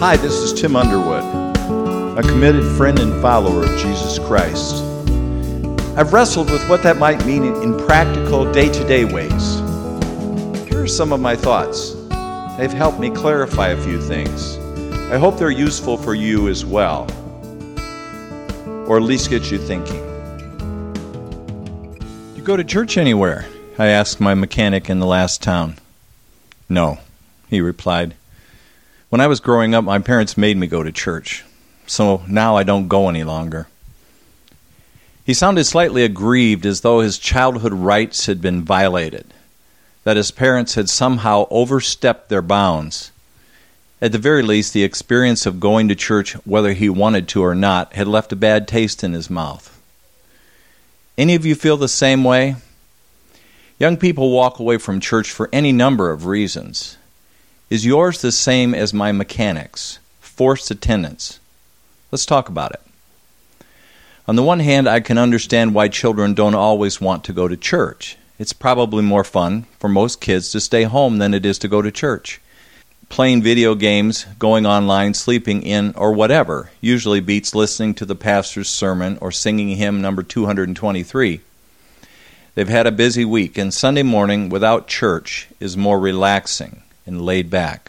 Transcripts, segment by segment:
Hi, this is Tim Underwood, a committed friend and follower of Jesus Christ. I've wrestled with what that might mean in practical, day-to-day ways. Here are some of my thoughts. They've helped me clarify a few things. I hope they're useful for you as well, or at least get you thinking. You go to church anywhere? I asked my mechanic in the last town. No, he replied. When I was growing up, my parents made me go to church, so now I don't go any longer. He sounded slightly aggrieved, as though his childhood rights had been violated, that his parents had somehow overstepped their bounds. At the very least, the experience of going to church, whether he wanted to or not, had left a bad taste in his mouth. Any of you feel the same way? Young people walk away from church for any number of reasons. Is yours the same as my mechanic's? Forced attendance. Let's talk about it. On the one hand, I can understand why children don't always want to go to church. It's probably more fun for most kids to stay home than it is to go to church. Playing video games, going online, sleeping in, or whatever usually beats listening to the pastor's sermon or singing hymn number 223. They've had a busy week, and Sunday morning without church is more relaxing and laid back.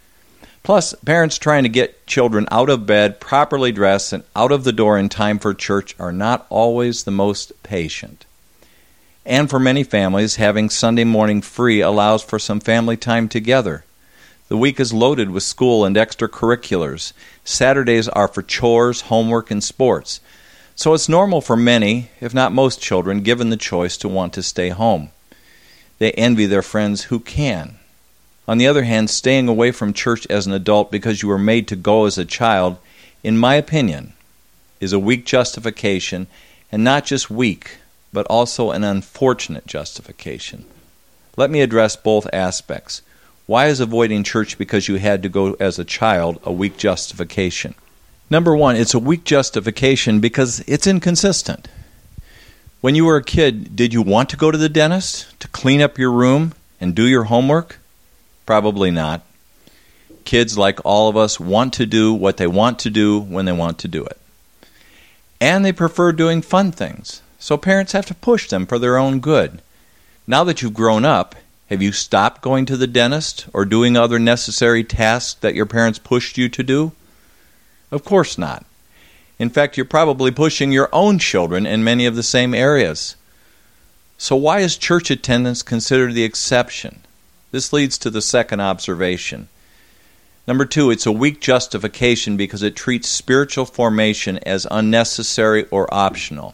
Plus, parents trying to get children out of bed, properly dressed, and out of the door in time for church are not always the most patient. And for many families, having Sunday morning free allows for some family time together. The week is loaded with school and extracurriculars. Saturdays are for chores, homework, and sports. So it's normal for many, if not most children, given the choice, to want to stay home. They envy their friends who can. On the other hand, staying away from church as an adult because you were made to go as a child, in my opinion, is a weak justification, and not just weak, but also an unfortunate justification. Let me address both aspects. Why is avoiding church because you had to go as a child a weak justification? Number one, it's a weak justification because it's inconsistent. When you were a kid, did you want to go to the dentist, to clean up your room, and do your homework? Probably not. Kids, like all of us, want to do what they want to do when they want to do it. And they prefer doing fun things, so parents have to push them for their own good. Now that you've grown up, have you stopped going to the dentist or doing other necessary tasks that your parents pushed you to do? Of course not. In fact, you're probably pushing your own children in many of the same areas. So why is church attendance considered the exception? This leads to the second observation. Number two, it's a weak justification because it treats spiritual formation as unnecessary or optional.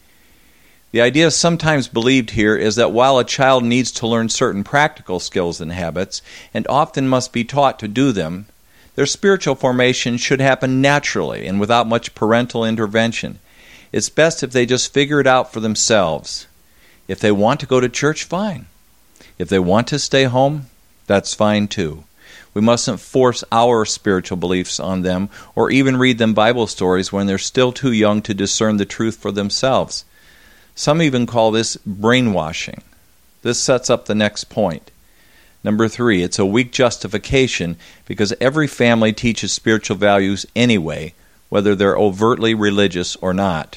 The idea sometimes believed here is that while a child needs to learn certain practical skills and habits, and often must be taught to do them, their spiritual formation should happen naturally and without much parental intervention. It's best if they just figure it out for themselves. If they want to go to church, fine. If they want to stay home, that's fine too. We mustn't force our spiritual beliefs on them or even read them Bible stories when they're still too young to discern the truth for themselves. Some even call this brainwashing. This sets up the next point. Number three, it's a weak justification because every family teaches spiritual values anyway, whether they're overtly religious or not.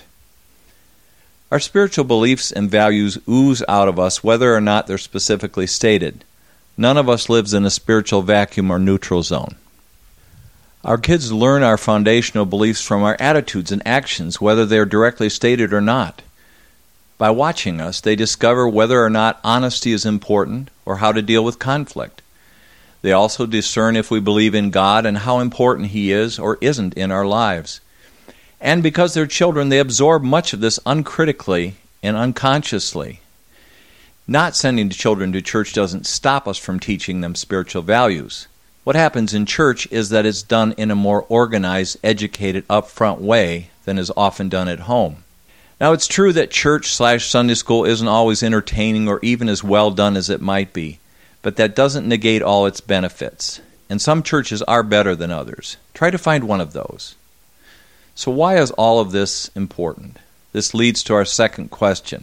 Our spiritual beliefs and values ooze out of us whether or not they're specifically stated. None of us lives in a spiritual vacuum or neutral zone. Our kids learn our foundational beliefs from our attitudes and actions, whether they're directly stated or not. By watching us, they discover whether or not honesty is important or how to deal with conflict. They also discern if we believe in God and how important He is or isn't in our lives. And because they're children, they absorb much of this uncritically and unconsciously. Not sending children to church doesn't stop us from teaching them spiritual values. What happens in church is that it's done in a more organized, educated, upfront way than is often done at home. Now, it's true that church/Sunday school isn't always entertaining or even as well done as it might be, but that doesn't negate all its benefits. And some churches are better than others. Try to find one of those. So why is all of this important? This leads to our second question.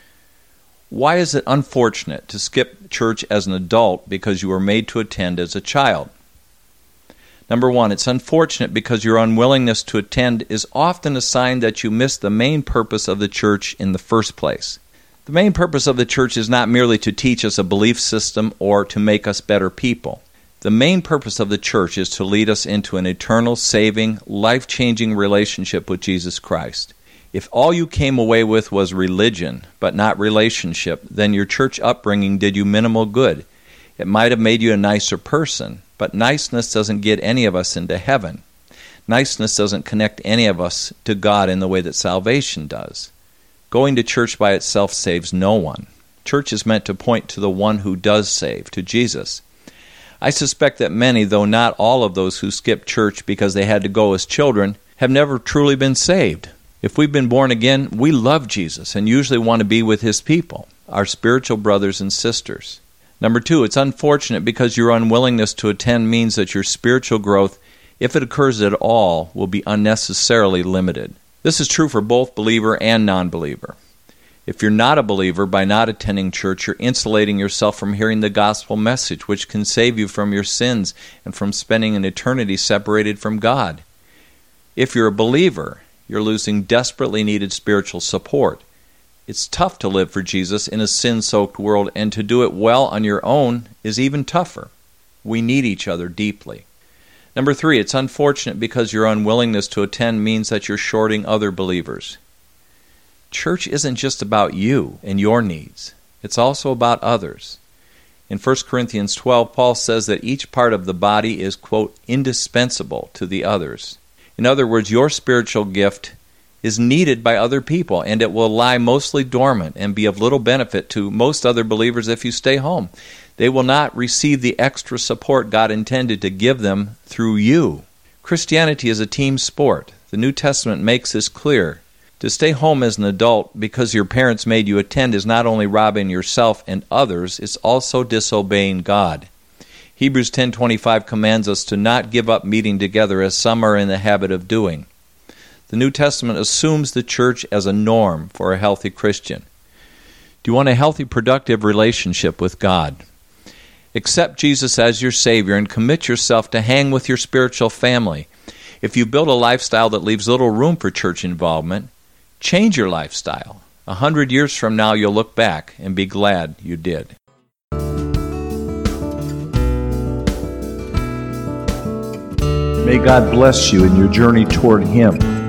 Why is it unfortunate to skip church as an adult because you were made to attend as a child? Number one, it's unfortunate because your unwillingness to attend is often a sign that you miss the main purpose of the church in the first place. The main purpose of the church is not merely to teach us a belief system or to make us better people. The main purpose of the church is to lead us into an eternal, saving, life-changing relationship with Jesus Christ. If all you came away with was religion, but not relationship, then your church upbringing did you minimal good. It might have made you a nicer person, but niceness doesn't get any of us into heaven. Niceness doesn't connect any of us to God in the way that salvation does. Going to church by itself saves no one. Church is meant to point to the one who does save, to Jesus. I suspect that many, though not all of those who skip church because they had to go as children, have never truly been saved. If we've been born again, we love Jesus and usually want to be with His people, our spiritual brothers and sisters. Number two, it's unfortunate because your unwillingness to attend means that your spiritual growth, if it occurs at all, will be unnecessarily limited. This is true for both believer and non-believer. If you're not a believer, by not attending church, you're insulating yourself from hearing the gospel message, which can save you from your sins and from spending an eternity separated from God. If you're a believer, you're losing desperately needed spiritual support. It's tough to live for Jesus in a sin-soaked world, and to do it well on your own is even tougher. We need each other deeply. Number three, it's unfortunate because your unwillingness to attend means that you're shorting other believers. Church isn't just about you and your needs. It's also about others. In 1 Corinthians 12, Paul says that each part of the body is, quote, indispensable to the others. In other words, your spiritual gift is needed by other people, and it will lie mostly dormant and be of little benefit to most other believers if you stay home. They will not receive the extra support God intended to give them through you. Christianity is a team sport. The New Testament makes this clear. To stay home as an adult because your parents made you attend is not only robbing yourself and others, it's also disobeying God. Hebrews 10:25 commands us to not give up meeting together as some are in the habit of doing. The New Testament assumes the church as a norm for a healthy Christian. Do you want a healthy, productive relationship with God? Accept Jesus as your Savior and commit yourself to hang with your spiritual family. If you build a lifestyle that leaves little room for church involvement, change your lifestyle. 100 years from now, you'll look back and be glad you did. May God bless you in your journey toward Him.